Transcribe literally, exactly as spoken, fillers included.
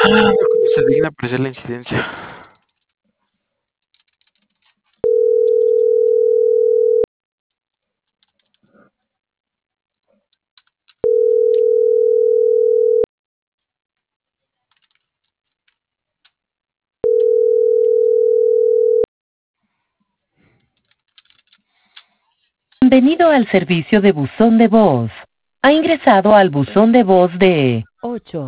Ah, ¿cómo se digna apreciar la incidencia? Bienvenido al servicio de buzón de voz. Ha ingresado al buzón de voz de ocho